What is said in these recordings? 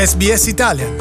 SBS Italian.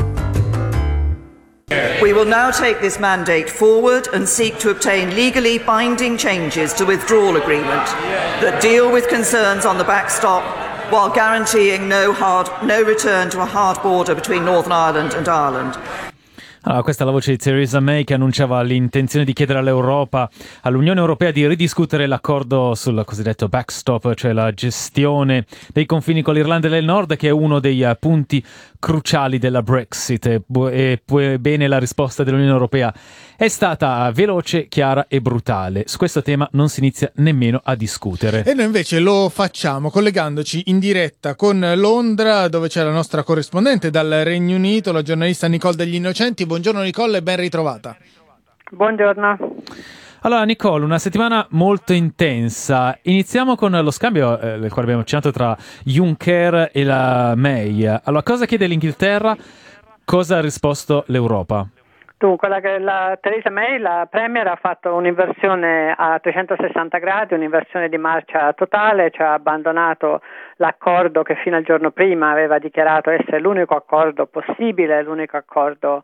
We will now take this mandate forward and seek to obtain legally binding changes to withdrawal agreement that deal with concerns on the backstop while guaranteeing no return to a hard border between Northern Ireland and Ireland. Allora, questa è la voce di Theresa May che annunciava l'intenzione di chiedere all'Unione Europea di ridiscutere l'accordo sul cosiddetto backstop, cioè la gestione dei confini con l'Irlanda del Nord, che è uno dei punti cruciali della Brexit. E bene, la risposta dell'Unione Europea è stata veloce, chiara e brutale. Su questo tema non si inizia nemmeno a discutere. E noi invece lo facciamo collegandoci in diretta con Londra, dove c'è la nostra corrispondente dal Regno Unito, la giornalista Nicole Degli Innocenti. Buongiorno Nicole e ben ritrovata. Buongiorno. Allora Nicole, una settimana molto intensa. Iniziamo con lo scambio del quale abbiamo accennato tra Juncker e la May. Allora, cosa chiede l'Inghilterra? Cosa ha risposto l'Europa? Dunque, la Theresa May, la Premier, ha fatto un'inversione a 360 gradi, un'inversione di marcia totale, cioè ha abbandonato l'accordo che fino al giorno prima aveva dichiarato essere l'unico accordo possibile, l'unico accordo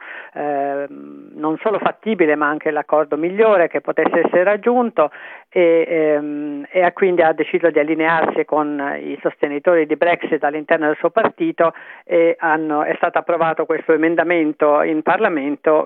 non solo fattibile ma anche l'accordo migliore che potesse essere raggiunto e quindi ha deciso di allinearsi con i sostenitori di Brexit all'interno del suo partito e è stato approvato questo emendamento in Parlamento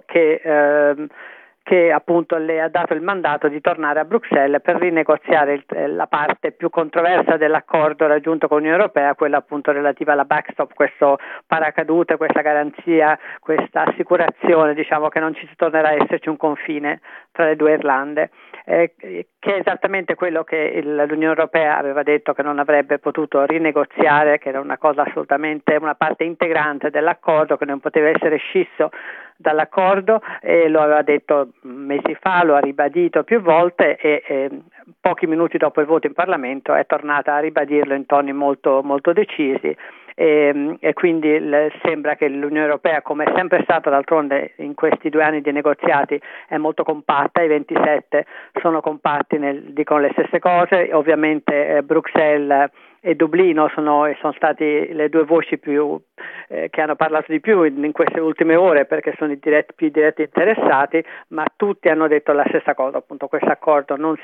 che appunto le ha dato il mandato di tornare a Bruxelles per rinegoziare la parte più controversa dell'accordo raggiunto con l'Unione Europea, quella appunto relativa alla backstop, questo paracadute, questa garanzia, questa assicurazione, diciamo che non ci tornerà a esserci un confine tra le due Irlande, che è esattamente quello che l'Unione Europea aveva detto che non avrebbe potuto rinegoziare, che era una cosa assolutamente, una parte integrante dell'accordo, che non poteva essere scisso dall'accordo, e lo aveva detto mesi fa, lo ha ribadito più volte e pochi minuti dopo il voto in Parlamento è tornata a ribadirlo in toni molto, molto decisi. E quindi sembra che l'Unione Europea, come è sempre stata d'altronde in questi 2 anni di negoziati, è molto compatta, i 27 sono compatti, dicono le stesse cose, ovviamente Bruxelles e Dublino sono stati le 2 voci più che hanno parlato di più in queste ultime ore, perché sono i più diretti interessati, ma tutti hanno detto la stessa cosa, appunto questo accordo non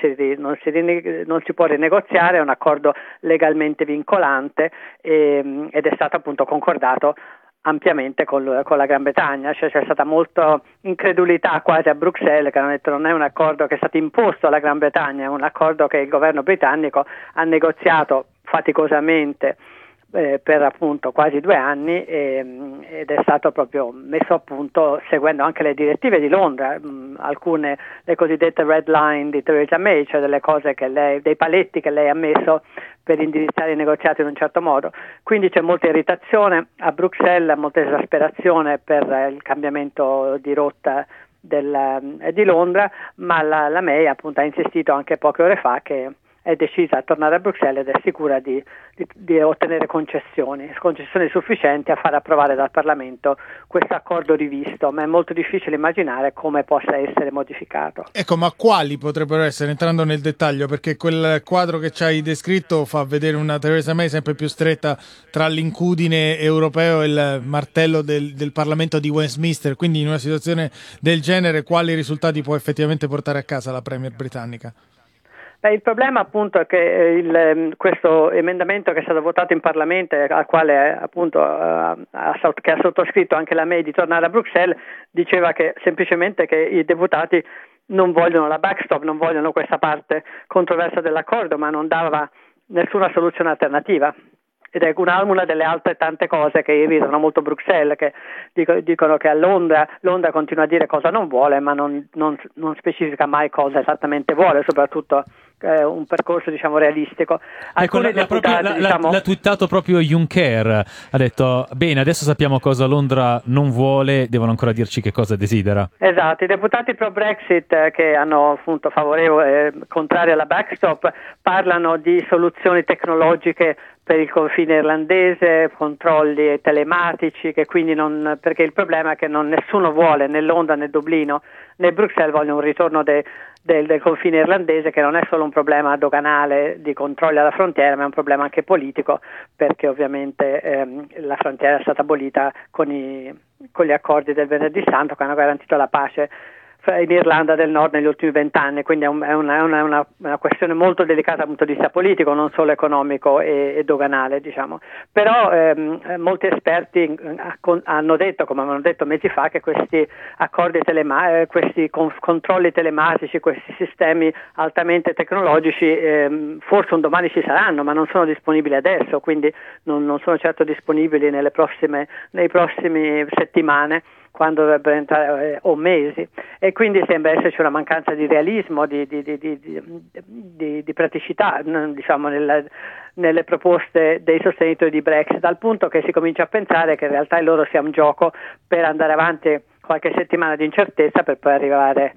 si può rinegoziare, è un accordo legalmente vincolante ed è stato appunto concordato ampiamente con la Gran Bretagna, cioè c'è stata molta incredulità quasi a Bruxelles, che hanno detto non è un accordo che è stato imposto alla Gran Bretagna, è un accordo che il governo britannico ha negoziato faticosamente per appunto quasi 2 anni ed è stato proprio messo a punto seguendo anche le direttive di Londra, alcune, le cosiddette red line di Theresa May, cioè delle cose dei paletti che lei ha messo per indirizzare i negoziati in un certo modo. Quindi c'è molta irritazione a Bruxelles, molta esasperazione per il cambiamento di rotta di Londra, ma la May appunto ha insistito anche poche ore fa che è decisa a tornare a Bruxelles ed è sicura di ottenere concessioni sufficienti a far approvare dal Parlamento questo accordo rivisto, ma è molto difficile immaginare come possa essere modificato. Ecco, ma quali potrebbero essere, entrando nel dettaglio, perché quel quadro che ci hai descritto fa vedere una Theresa May sempre più stretta tra l'incudine europeo e il martello del Parlamento di Westminster, quindi in una situazione del genere quali risultati può effettivamente portare a casa la Premier britannica? Il problema appunto è che questo emendamento che è stato votato in Parlamento, al quale appunto che ha sottoscritto anche la May di tornare a Bruxelles, diceva che semplicemente che i deputati non vogliono la backstop, non vogliono questa parte controversa dell'accordo, ma non dava nessuna soluzione alternativa. Ed è una delle altre tante cose che irritano molto Bruxelles, che dicono che a Londra continua a dire cosa non vuole, ma non specifica mai cosa esattamente vuole, soprattutto un percorso diciamo realistico. L'ha twittato proprio Juncker, ha detto bene, adesso sappiamo cosa Londra non vuole, devono ancora dirci che cosa desidera. Esatto, i deputati pro Brexit che hanno appunto contrari alla backstop parlano di soluzioni tecnologiche per il confine irlandese, controlli telematici, che quindi perché il problema è che nessuno vuole, né Londra né Dublino né Bruxelles vogliono un ritorno del confine irlandese, che non è solo un problema doganale di controlli alla frontiera, ma è un problema anche politico, perché ovviamente la frontiera è stata abolita con gli accordi del Venerdì Santo, che hanno garantito la pace in Irlanda del Nord negli ultimi 20 anni, quindi è una questione molto delicata dal punto di vista politico, non solo economico e doganale, diciamo. Però molti esperti hanno detto, come hanno detto mesi fa, che questi accordi questi controlli telematici, questi sistemi altamente tecnologici forse un domani ci saranno, ma non sono disponibili adesso, quindi non sono certo disponibili nei prossimi settimane, quando dovrebbero entrare, o mesi, e quindi sembra esserci una mancanza di realismo, di praticità, diciamo, nelle proposte dei sostenitori di Brexit, al punto che si comincia a pensare che in realtà il loro sia un gioco per andare avanti qualche settimana di incertezza per poi arrivare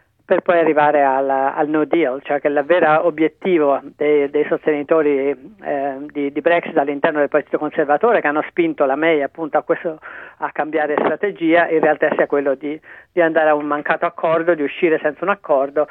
al no deal, cioè che il vero obiettivo dei sostenitori di Brexit all'interno del Partito Conservatore, che hanno spinto la May appunto a cambiare strategia, in realtà sia quello di andare a un mancato accordo, di uscire senza un accordo,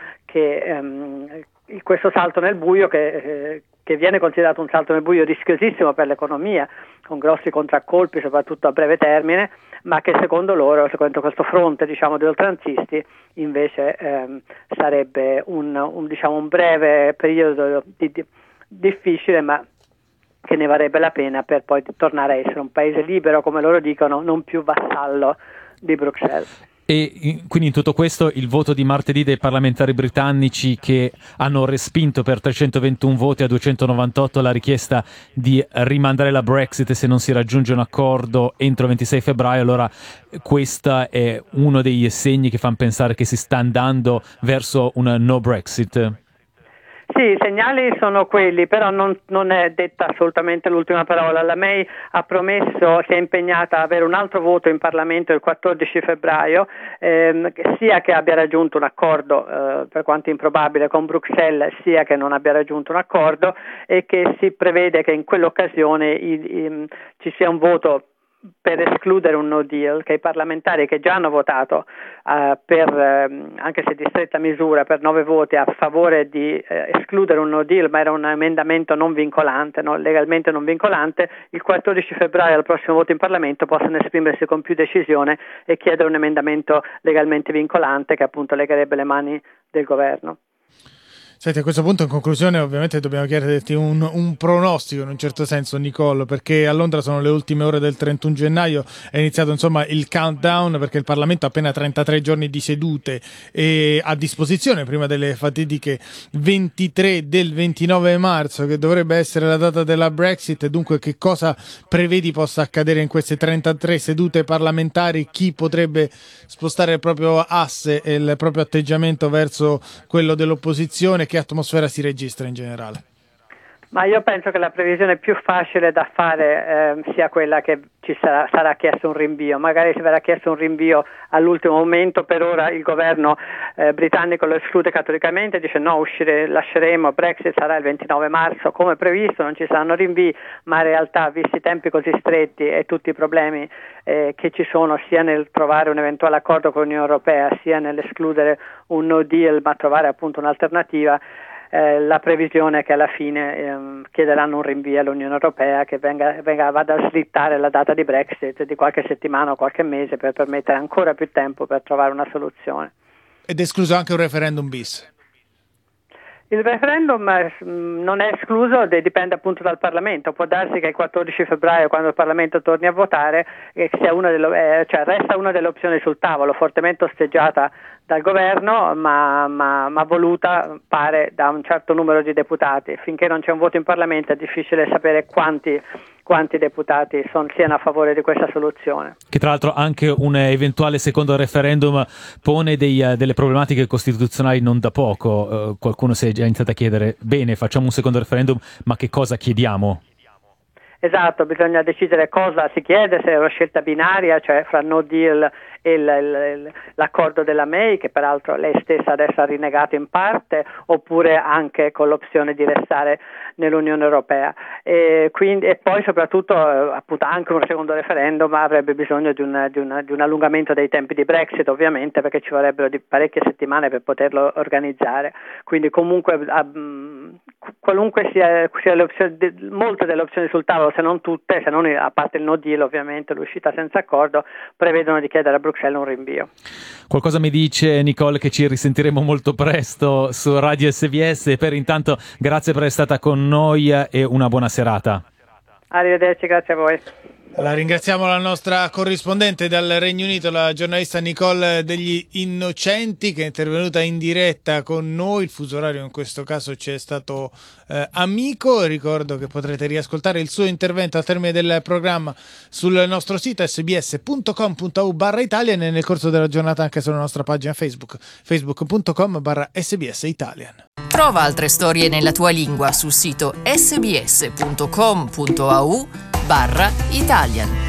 questo salto nel buio che viene considerato un salto nel buio rischiosissimo per l'economia, con grossi contraccolpi soprattutto a breve termine, ma che secondo questo fronte, diciamo, di oltranzisti, invece sarebbe un breve periodo difficile, ma che ne varrebbe la pena per poi tornare a essere un paese libero, come loro dicono, non più vassallo di Bruxelles. E quindi in tutto questo il voto di martedì dei parlamentari britannici, che hanno respinto per 321 voti a 298 la richiesta di rimandare la Brexit se non si raggiunge un accordo entro il 26 febbraio, allora questo è uno dei segni che fanno pensare che si sta andando verso un no Brexit. Sì, i segnali sono quelli, però non è detta assolutamente l'ultima parola. La May ha promesso, si è impegnata a avere un altro voto in Parlamento il 14 febbraio, sia che abbia raggiunto un accordo, per quanto improbabile, con Bruxelles, sia che non abbia raggiunto un accordo, e che si prevede che in quell'occasione ci sia un voto per escludere un no deal, che i parlamentari che già hanno votato anche se di stretta misura, per 9 voti a favore di escludere un no deal, ma era un emendamento non vincolante, legalmente non vincolante, il 14 febbraio al prossimo voto in Parlamento possono esprimersi con più decisione e chiedere un emendamento legalmente vincolante che appunto legherebbe le mani del governo. Senti, a questo punto in conclusione ovviamente dobbiamo chiederti un pronostico in un certo senso, Nicole, perché a Londra sono le ultime ore del 31 gennaio, è iniziato insomma il countdown, perché il Parlamento ha appena 33 giorni di sedute a disposizione prima delle fatidiche 23 del 29 marzo, che dovrebbe essere la data della Brexit. Dunque, che cosa prevedi possa accadere in queste 33 sedute parlamentari? Chi potrebbe spostare il proprio asse e il proprio atteggiamento verso quello dell'opposizione? Che atmosfera si registra in generale? Ma io penso che la previsione più facile da fare sia quella che ci sarà chiesto un rinvio. Magari si verrà chiesto un rinvio all'ultimo momento. Per ora il governo britannico lo esclude categoricamente, dice no, lasceremo, Brexit sarà il 29 marzo come previsto, non ci saranno rinvii, ma in realtà, visti i tempi così stretti e tutti i problemi che ci sono sia nel trovare un eventuale accordo con l'Unione Europea, sia nell'escludere un no deal ma trovare appunto un'alternativa, la previsione è che alla fine chiederanno un rinvio all'Unione Europea, che vada a slittare la data di Brexit di qualche settimana o qualche mese, per permettere ancora più tempo per trovare una soluzione. Ed è escluso anche un referendum bis? Il referendum non è escluso, dipende appunto dal Parlamento. Può darsi che il 14 febbraio, quando il Parlamento torni a votare, resta una delle opzioni sul tavolo, fortemente osteggiata dal governo, ma voluta, pare, da un certo numero di deputati. Finché non c'è un voto in Parlamento è difficile sapere quanti deputati siano a favore di questa soluzione. Che tra l'altro anche un eventuale secondo referendum pone delle problematiche costituzionali non da poco. Qualcuno si è già iniziato a chiedere, bene, facciamo un secondo referendum, ma che cosa chiediamo? Esatto, bisogna decidere cosa si chiede, se è una scelta binaria, cioè fra no deal e l'accordo della May, che peraltro lei stessa adesso ha rinnegato in parte, oppure anche con l'opzione di restare nell'Unione Europea. E poi soprattutto appunto anche un secondo referendum avrebbe bisogno di un allungamento dei tempi di Brexit, ovviamente, perché ci vorrebbero di parecchie settimane per poterlo organizzare. Quindi comunque qualunque sia le opzioni, molte delle opzioni sul tavolo, se non tutte, se non a parte il no deal ovviamente, l'uscita senza accordo, prevedono di chiedere a Bruxelles un rinvio. Qualcosa mi dice, Nicole, che ci risentiremo molto presto su Radio SBS, e per intanto grazie per essere stata con noi e una buona serata. Arrivederci, grazie a voi. La ringraziamo la nostra corrispondente dal Regno Unito, la giornalista Nicole Degli Innocenti, che è intervenuta in diretta con noi. Il fuso orario in questo caso ci è stato amico. Ricordo che potrete riascoltare il suo intervento al termine del programma sul nostro sito sbs.com.au/Italian e nel corso della giornata anche sulla nostra pagina Facebook, facebook.com/SBS Italian. Trova altre storie nella tua lingua sul sito sbs.com.au/Italian.